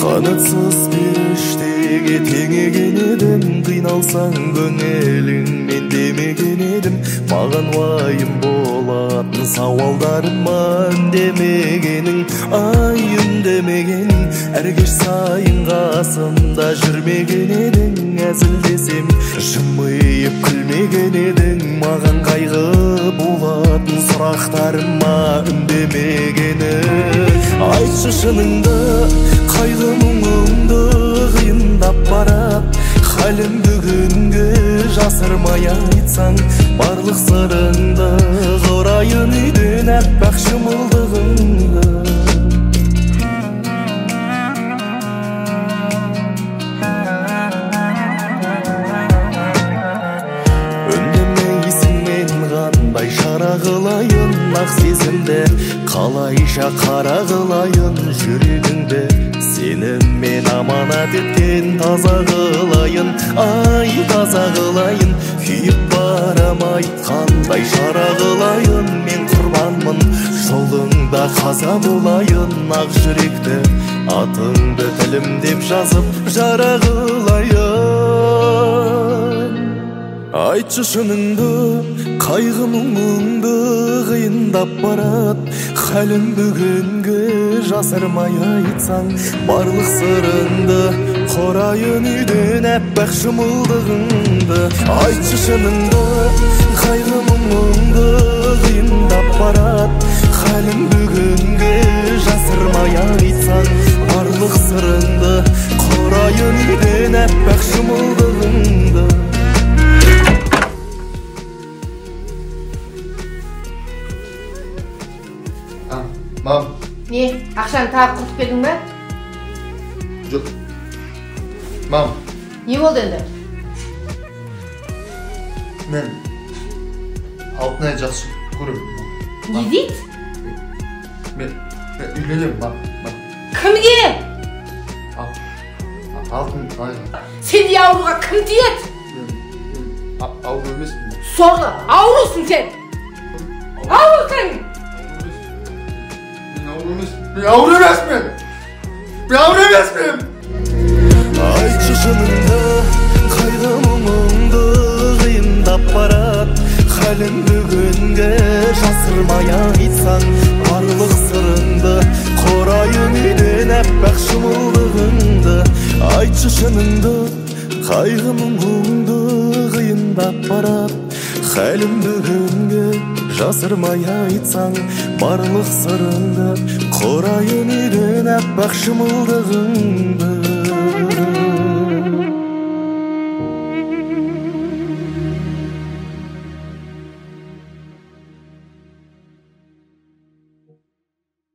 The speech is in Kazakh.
Қанатсыз періштеге теңеген едің, қиналсаң көңілің мен демеген едім. Маған уайым болатын сауалдарыма үндемегенің, ай үндемегенің. Әр кеш сайын қасымда жүрмеген едің, әзілдесем жымиып күлмеген едің. Маған қайғы болатын сұрақтарыма үндемегенің. Айтшы шыныңды, қайғы мұңыңды қиындап барат. Халім бүгінгі жасырмай айтсаң, барлық сырыңды құрайын үйден әппақ шымылдығыңды. Үндемейсің, мен қандай шара қылайын, ақ сезімді қалайша қара қылайын жүрегіңді. Сеніммен аманат еткен таза қылайын, ай таза қылайын. Күйіп барамай қандай шара қылайын, мен құрбанмын жолыңда қаза болайын. Ақ жүректі атыңды тілім деп жазып жара қылайын. Айтшы шыныңды, қайғы мұңыңды қиындап барат. Халім бүгінгі жасырмай айтсаң, барлық сырыңды құрайын үйден әппақ шымылдығыңды. Айтшы шыныңды, қайғы мұңыңды қиындап барат. Халім бүгінгі жасырмай айтсаң, барлық сырыңды құрайын үйден әппақ шымылдығыңды. Мам. Не, ақшаны тағы құртып келдің бе? Жоқ. Мам. Не болды енді? Мен Алтынай жақсы көремін. Не дейді? Мен үйленемін, мам. Кімге? Алтынай. Сендей ауруға кім тиеді? Мен ауру емеспін. Сорлы, аурусың сен. Аурусың. Ben avru resmim. Айтшы шыныңды, қайғы мұңыңды қиындап барат. Халім бүгінгі жасырмай айтсаң, барлық сырыңды құрайын үйден әппақ шымылдығыңды. Айтшы шыныңды, қайғы мұңыңды қиындап барат. Халім бүгінгі жасырмай айтсаң, барлық сырыңды құрайын үйден әппақ шымылдығыңды.